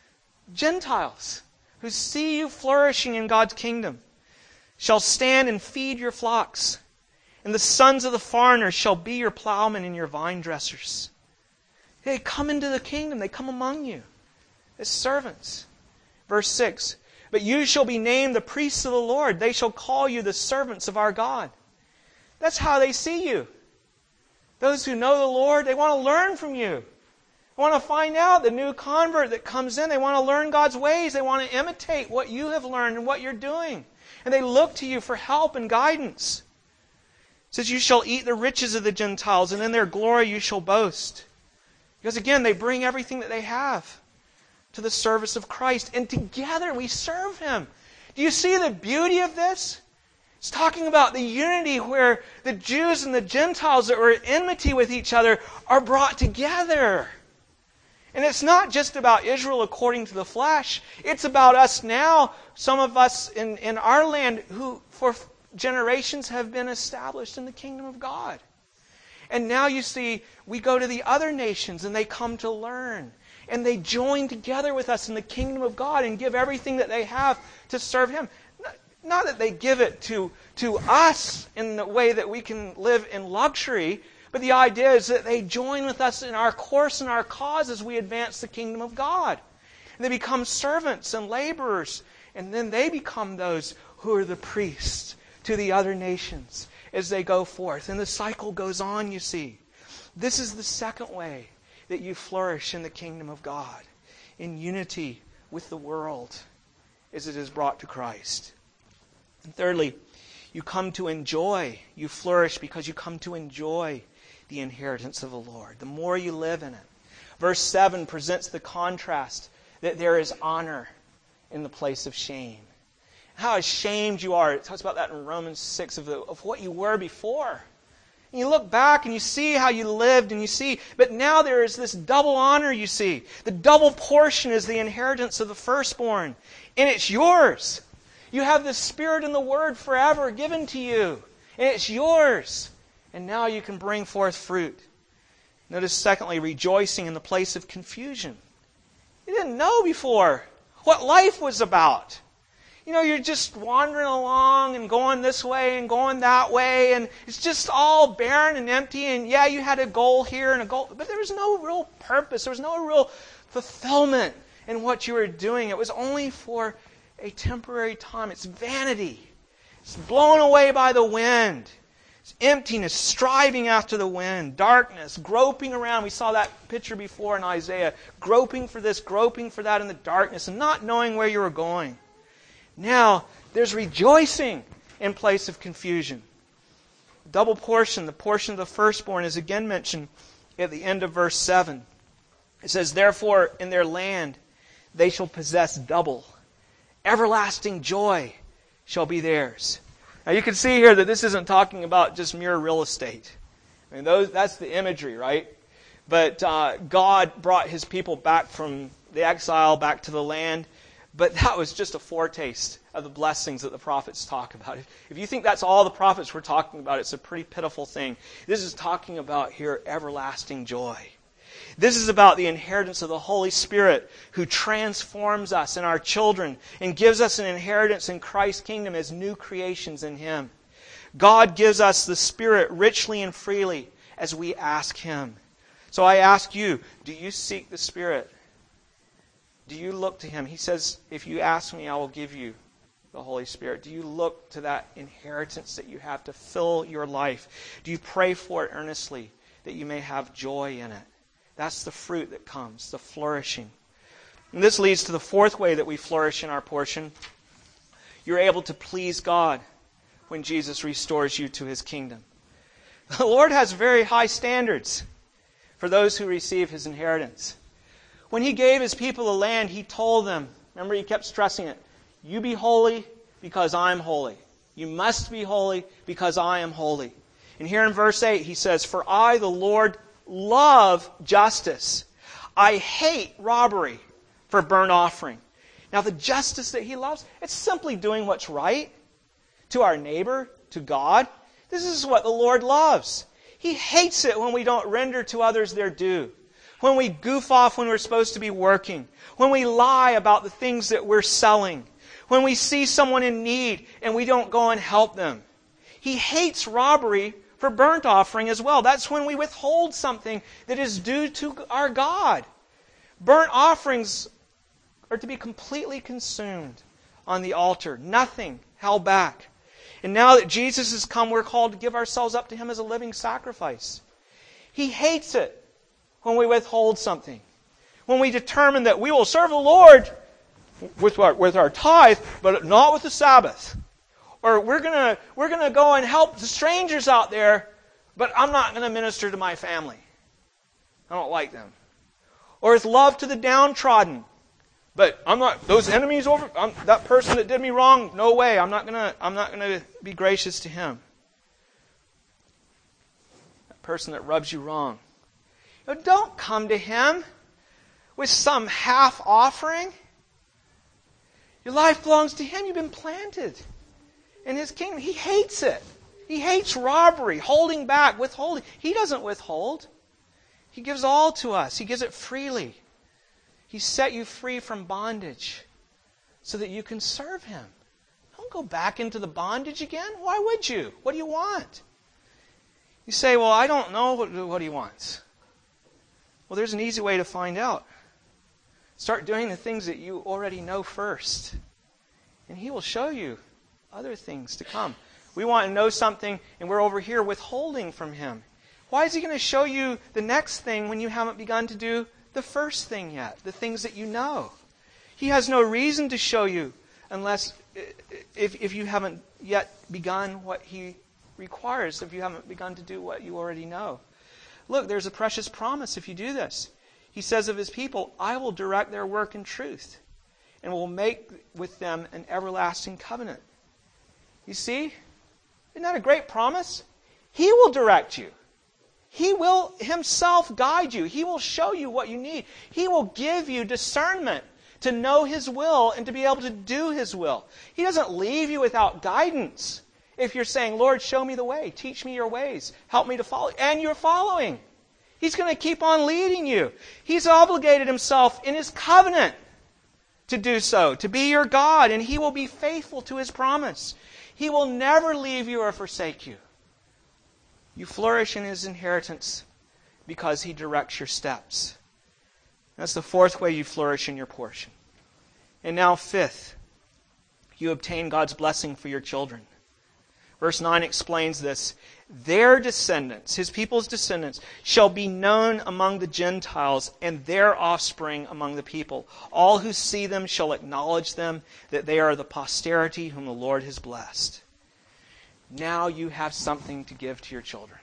Gentiles, who see you flourishing in God's kingdom, shall stand and feed your flocks. And the sons of the foreigner shall be your plowmen and your vine dressers. They come into the kingdom. They come among you as servants. Verse six. But you shall be named the priests of the Lord. They shall call you the servants of our God. That's how they see you. Those who know the Lord, they want to learn from you. They want to find out the new convert that comes in. They want to learn God's ways. They want to imitate what you have learned and what you're doing. And they look to you for help and guidance. It says, you shall eat the riches of the Gentiles, and in their glory you shall boast. Because again, they bring everything that they have to the service of Christ. And together we serve Him. Do you see the beauty of this? It's talking about the unity where the Jews and the Gentiles that were at enmity with each other are brought together. And it's not just about Israel according to the flesh. It's about us now, some of us in, in our land who for generations have been established in the kingdom of God. And now you see, we go to the other nations and they come to learn. And they join together with us in the kingdom of God and give everything that they have to serve Him. Not that they give it to, to us in the way that we can live in luxury, but the idea is that they join with us in our course and our cause as we advance the kingdom of God. And they become servants and laborers, and then they become those who are the priests to the other nations as they go forth. And the cycle goes on, you see. This is the second way that you flourish in the kingdom of God, in unity with the world as it is brought to Christ. And thirdly, you come to enjoy. You flourish because you come to enjoy the inheritance of the Lord. The more you live in it. Verse seven presents the contrast that there is honor in the place of shame. How ashamed you are. It talks about that in Romans six of, the, of what you were before. And you look back and you see how you lived and you see, but now there is this double honor you see. The double portion is the inheritance of the firstborn. And it's yours. You have the Spirit and the Word forever given to you. And it's yours. And now you can bring forth fruit. Notice secondly, rejoicing in the place of confusion. You didn't know before what life was about. You know, you're just wandering along and going this way and going that way, and it's just all barren and empty, and yeah, you had a goal here and a goal, but there was no real purpose. There was no real fulfillment in what you were doing. It was only for a temporary time. It's vanity. It's blown away by the wind. It's emptiness, striving after the wind, darkness, groping around. We saw that picture before in Isaiah, groping for this, groping for that in the darkness, and not knowing where you were going. Now, there's rejoicing in place of confusion. Double portion, the portion of the firstborn, is again mentioned at the end of verse seven. It says, therefore, in their land they shall possess double. Everlasting joy shall be theirs. Now you can see here that this isn't talking about just mere real estate. I mean, those, that's the imagery, right? But uh, God brought His people back from the exile, back to the land. But that was just a foretaste of the blessings that the prophets talk about. If, if you think that's all the prophets were talking about, it's a pretty pitiful thing. This is talking about here everlasting joy. This is about the inheritance of the Holy Spirit who transforms us and our children and gives us an inheritance in Christ's kingdom as new creations in Him. God gives us the Spirit richly and freely as we ask Him. So I ask you, do you seek the Spirit? Do you look to Him? He says, if you ask me, I will give you the Holy Spirit. Do you look to that inheritance that you have to fill your life? Do you pray for it earnestly that you may have joy in it? That's the fruit that comes, the flourishing. And this leads to the fourth way that we flourish in our portion. You're able to please God when Jesus restores you to His kingdom. The Lord has very high standards for those who receive His inheritance. When He gave His people the land, He told them, remember He kept stressing it, you be holy because I'm holy. You must be holy because I am holy. And here in verse eight He says, for I, the Lord, love justice. I hate robbery for burnt offering. Now the justice that He loves, it's simply doing what's right to our neighbor, to God. This is what the Lord loves. He hates it when we don't render to others their due. When we goof off when we're supposed to be working. When we lie about the things that we're selling. When we see someone in need and we don't go and help them. He hates robbery for burnt offering as well. That's when we withhold something that is due to our God. Burnt offerings are to be completely consumed on the altar. Nothing held back. And now that Jesus has come, we're called to give ourselves up to Him as a living sacrifice. He hates it when we withhold something. When we determine that we will serve the Lord with our, with our tithe, but not with the Sabbath. Or we're gonna we're gonna go and help the strangers out there, but I'm not gonna minister to my family. I don't like them. Or it's love to the downtrodden, but I'm not those enemies over I'm, that person that did me wrong. No way. I'm not gonna I'm not gonna be gracious to him. That person that rubs you wrong. You know, don't come to Him with some half offering. Your life belongs to Him. You've been planted in His kingdom. He hates it. He hates robbery, holding back, withholding. He doesn't withhold. He gives all to us. He gives it freely. He set you free from bondage so that you can serve Him. Don't go back into the bondage again. Why would you? What do you want? You say, well, I don't know what, what He wants. Well, there's an easy way to find out. Start doing the things that you already know first. And He will show you other things to come. We want to know something and we're over here withholding from Him. Why is He going to show you the next thing when you haven't begun to do the first thing yet? The things that you know. He has no reason to show you unless if, if you haven't yet begun what He requires, if you haven't begun to do what you already know. Look, there's a precious promise if you do this. He says of His people, I will direct their work in truth and will make with them an everlasting covenant. You see? Isn't that a great promise? He will direct you. He will Himself guide you. He will show you what you need. He will give you discernment to know His will and to be able to do His will. He doesn't leave you without guidance. If you're saying, Lord, show me the way. Teach me your ways. Help me to follow. And you're following. He's going to keep on leading you. He's obligated Himself in His covenant to do so, to be your God, and He will be faithful to His promise. He will never leave you or forsake you. You flourish in His inheritance because He directs your steps. That's the fourth way you flourish in your portion. And now fifth, you obtain God's blessing for your children. Verse nine explains this. Their descendants, His people's descendants, shall be known among the Gentiles, and their offspring among the people. All who see them shall acknowledge them, that they are the posterity whom the Lord has blessed. Now you have something to give to your children.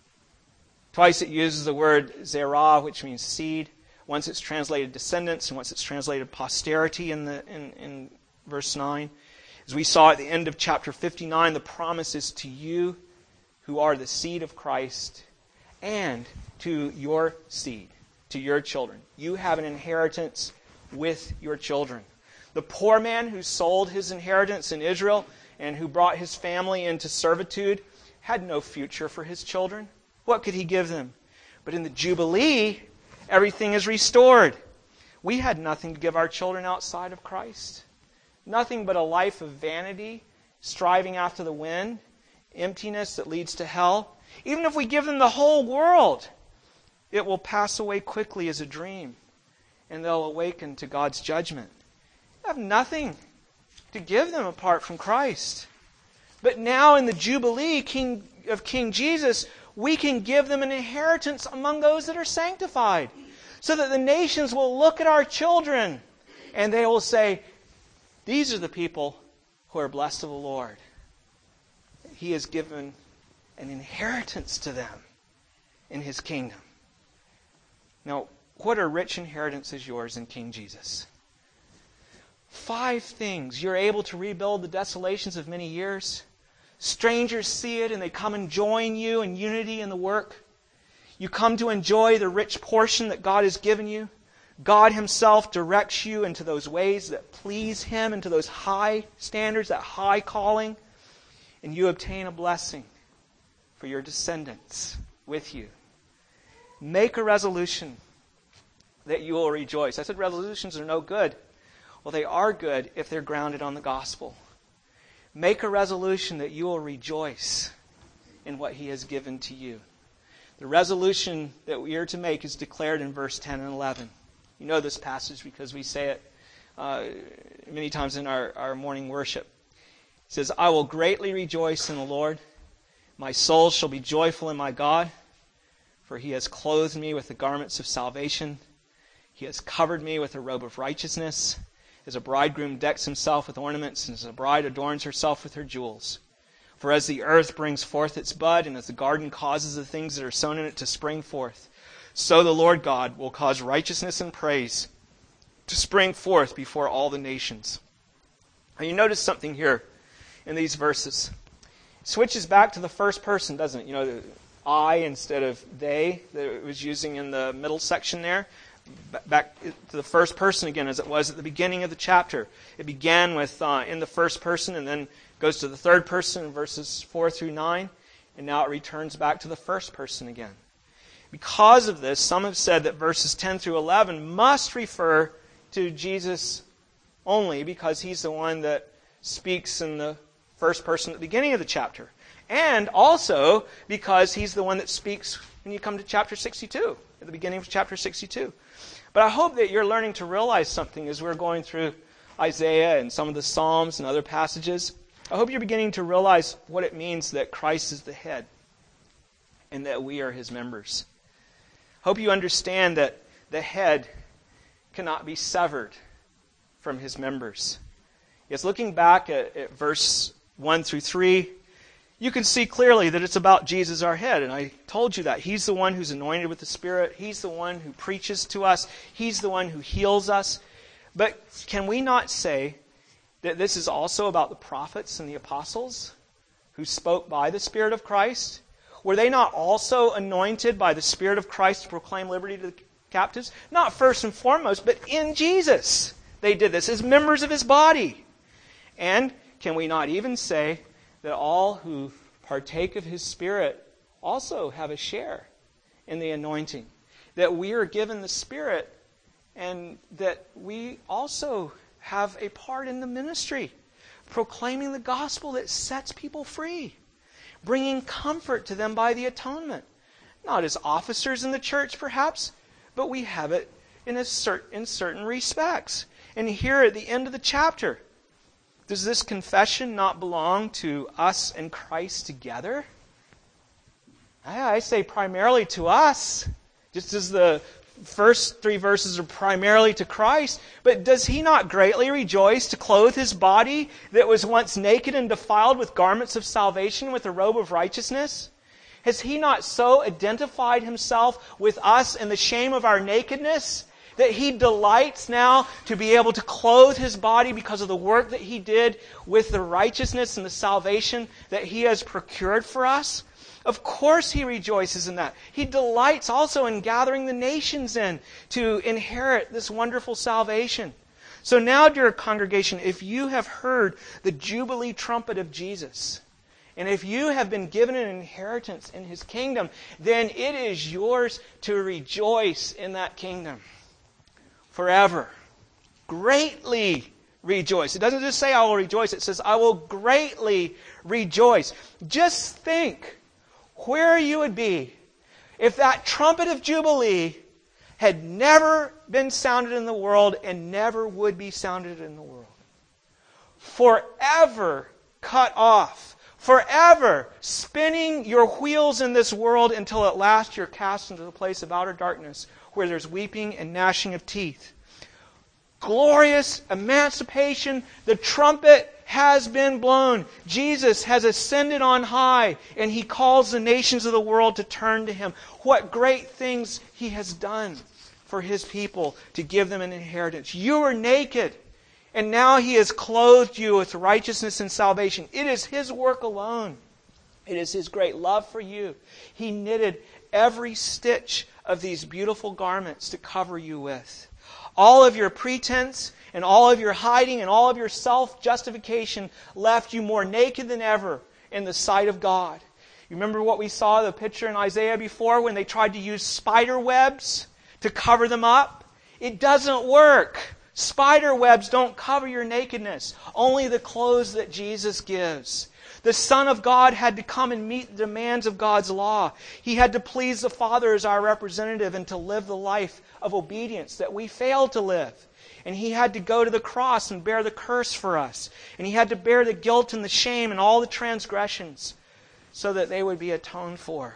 Twice it uses the word zerah, which means seed. Once it's translated descendants, and once it's translated posterity in the in, in verse nine. As we saw at the end of chapter fifty-nine, the promise is to you who are the seed of Christ and to your seed, to your children. You have an inheritance with your children. The poor man who sold his inheritance in Israel and who brought his family into servitude had no future for his children. What could he give them? But in the Jubilee, everything is restored. We had nothing to give our children outside of Christ. Nothing but a life of vanity, striving after the wind, emptiness that leads to hell. Even if we give them the whole world, it will pass away quickly as a dream, and they'll awaken to God's judgment. We have nothing to give them apart from Christ. But now in the Jubilee King of King Jesus, we can give them an inheritance among those that are sanctified, so that the nations will look at our children and they will say, these are the people who are blessed of the Lord. He has given an inheritance to them in His kingdom. Now, what a rich inheritance is yours in King Jesus. Five things. You're able to rebuild the desolations of many years. Strangers see it and they come and join you in unity in the work. You come to enjoy the rich portion that God has given you. God Himself directs you into those ways that please Him, into those high standards, that high calling. And you obtain a blessing for your descendants with you. Make a resolution that you will rejoice. I said resolutions are no good. Well, they are good if they're grounded on the gospel. Make a resolution that you will rejoice in what He has given to you. The resolution that we are to make is declared in verse ten and eleven. You know this passage because we say it uh, many times in our, our morning worship. It says, I will greatly rejoice in the Lord. My soul shall be joyful in my God, for He has clothed me with the garments of salvation. He has covered me with a robe of righteousness. As a bridegroom decks himself with ornaments, and as a bride adorns herself with her jewels. For as the earth brings forth its bud, and as the garden causes the things that are sown in it to spring forth, so the Lord God will cause righteousness and praise to spring forth before all the nations. Now you notice something here in these verses. It switches back to the first person, doesn't it? You know, I instead of they that it was using in the middle section there. Back to the first person again, as it was at the beginning of the chapter. It began with uh, in the first person and then goes to the third person in verses four through nine. And now it returns back to the first person again. Because of this, some have said that verses ten through eleven must refer to Jesus only because He's the one that speaks in the first person at the beginning of the chapter. And also because He's the one that speaks when you come to chapter sixty-two, at the beginning of chapter sixty-two. But I hope that you're learning to realize something as we're going through Isaiah and some of the Psalms and other passages. I hope you're beginning to realize what it means that Christ is the head and that we are His members. I hope you understand that the head cannot be severed from His members. Yes, looking back at, at verse one through three, you can see clearly that it's about Jesus, our head. And I told you that. He's the one who's anointed with the Spirit. He's the one who preaches to us. He's the one who heals us. But can we not say that this is also about the prophets and the apostles who spoke by the Spirit of Christ? Were they not also anointed by the Spirit of Christ to proclaim liberty to the captives? Not first and foremost, but in Jesus. They did this as members of His body. And can we not even say that all who partake of His Spirit also have a share in the anointing? That we are given the Spirit and that we also have a part in the ministry, proclaiming the gospel that sets people free, bringing comfort to them by the atonement. Not as officers in the church, perhaps, but we have it in, a cert- in certain respects. And here at the end of the chapter, does this confession not belong to us and Christ together? I say primarily to us, just as the first three verses are primarily to Christ. But does He not greatly rejoice to clothe His body that was once naked and defiled with garments of salvation, with a robe of righteousness? Has He not so identified Himself with us in the shame of our nakedness that He delights now to be able to clothe His body because of the work that He did with the righteousness and the salvation that He has procured for us? Of course He rejoices in that. He delights also in gathering the nations in to inherit this wonderful salvation. So now, dear congregation, if you have heard the Jubilee trumpet of Jesus, and if you have been given an inheritance in His kingdom, then it is yours to rejoice in that kingdom forever. Greatly rejoice. It doesn't just say I will rejoice. It says I will greatly rejoice. Just think where you would be if that trumpet of Jubilee had never been sounded in the world and never would be sounded in the world. Forever cut off. Forever spinning your wheels in this world until at last you're cast into the place of outer darkness where there's weeping and gnashing of teeth. Glorious emancipation. The trumpet has been blown. Jesus has ascended on high, and He calls the nations of the world to turn to Him. What great things He has done for His people to give them an inheritance. You were naked, and now He has clothed you with righteousness and salvation. It is His work alone. It is His great love for you. He knitted every stitch of these beautiful garments to cover you with. All of your pretense and all of your hiding and all of your self-justification left you more naked than ever in the sight of God. You remember what we saw, the picture in Isaiah before, when they tried to use spider webs to cover them up? It doesn't work. Spider webs don't cover your nakedness. Only the clothes that Jesus gives. The Son of God had to come and meet the demands of God's law. He had to please the Father as our representative and to live the life of obedience that we failed to live. And He had to go to the cross and bear the curse for us. And He had to bear the guilt and the shame and all the transgressions so that they would be atoned for.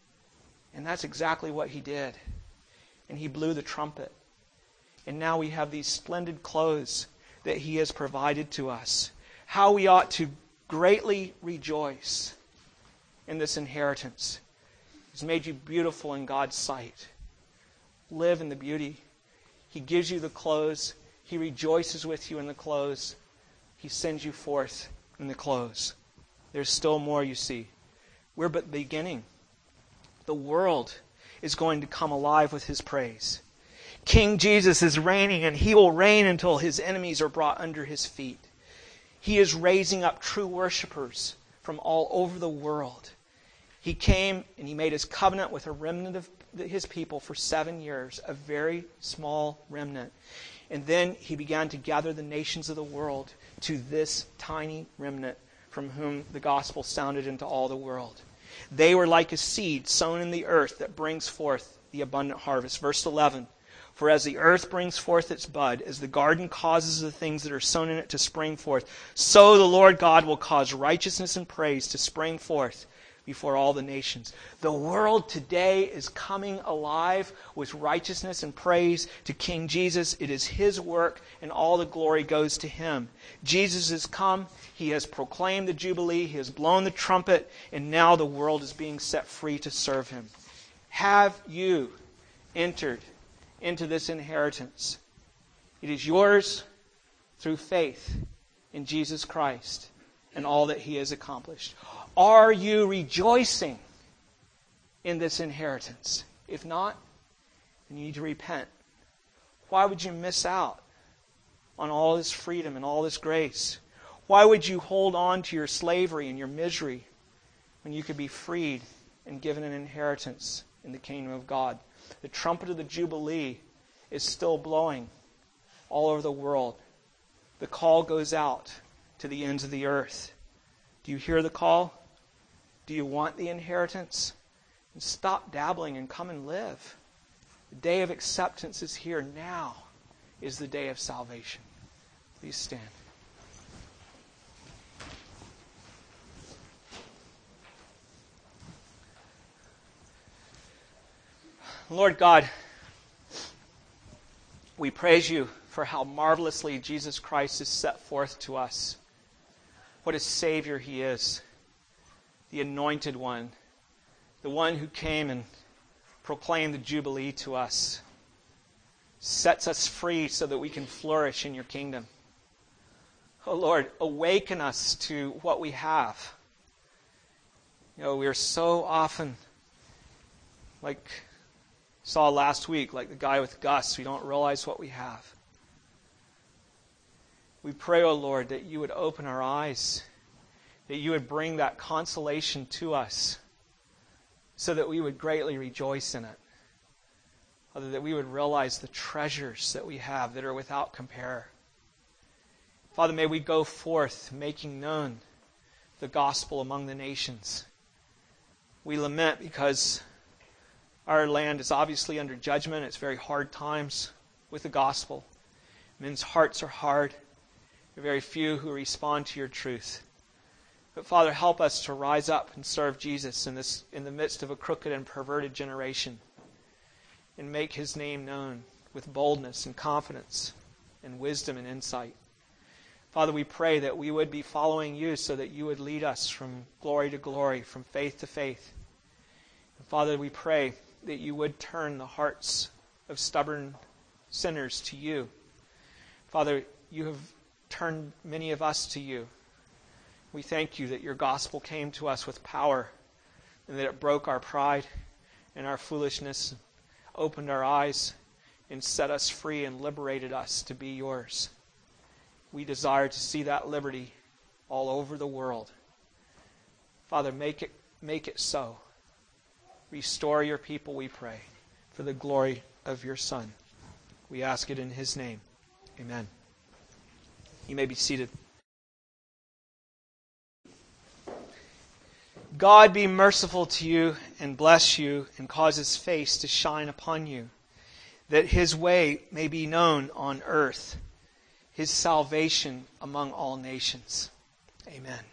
And that's exactly what He did. And He blew the trumpet. And now we have these splendid clothes that He has provided to us. How we ought to greatly rejoice in this inheritance. He's made you beautiful in God's sight. Live in the beauty. He gives you the clothes. He rejoices with you in the clothes. He sends you forth in the clothes. There's still more, you see. We're but beginning. The world is going to come alive with His praise. King Jesus is reigning, and He will reign until His enemies are brought under His feet. He is raising up true worshipers from all over the world. He came and He made His covenant with a remnant of His people for seven years, a very small remnant. And then He began to gather the nations of the world to this tiny remnant from whom the gospel sounded into all the world. They were like a seed sown in the earth that brings forth the abundant harvest. Verse eleven. For as the earth brings forth its bud, as the garden causes the things that are sown in it to spring forth, so the Lord God will cause righteousness and praise to spring forth before all the nations. The world today is coming alive with righteousness and praise to King Jesus. It is His work, and all the glory goes to Him. Jesus has come. He has proclaimed the Jubilee. He has blown the trumpet, and now the world is being set free to serve Him. Have you entered into this inheritance? It is yours through faith in Jesus Christ and all that He has accomplished. Are you rejoicing in this inheritance? If not, then you need to repent. Why would you miss out on all this freedom and all this grace? Why would you hold on to your slavery and your misery when you could be freed and given an inheritance in the kingdom of God? The trumpet of the Jubilee is still blowing all over the world. The call goes out to the ends of the earth. Do you hear the call? Do you want the inheritance? And stop dabbling and come and live. The day of acceptance is here. Now is the day of salvation. Please stand. Lord God, we praise You for how marvelously Jesus Christ is set forth to us. What a Savior He is. The Anointed One. The one who came and proclaimed the Jubilee to us. sets us free so that we can flourish in your kingdom. Oh Lord, awaken us to what we have. You know, we are so often, like saw last week, like the guy with Gus, we don't realize what we have. We pray, oh Lord, that you would open our eyes, that you would bring that consolation to us so that we would greatly rejoice in it. Father, that we would realize the treasures that we have that are without compare. Father, may we go forth making known the gospel among the nations. We lament because our land is obviously under judgment. It's very hard times with the gospel. Men's hearts are hard. There are very few who respond to your truth. But Father, help us to rise up and serve Jesus in this in the midst of a crooked and perverted generation, and make his name known with boldness and confidence and wisdom and insight. Father, we pray that we would be following you so that you would lead us from glory to glory, from faith to faith. And Father, we pray that you would turn the hearts of stubborn sinners to you. Father, you have turned many of us to you. We thank you that your gospel came to us with power and that it broke our pride and our foolishness, opened our eyes, and set us free and liberated us to be yours. We desire to see that liberty all over the world. Father, make it, make it so. Restore your people, we pray, for the glory of your Son. We ask it in his name. Amen. You may be seated. God be merciful to you and bless you and cause his face to shine upon you, that his way may be known on earth, his salvation among all nations. Amen.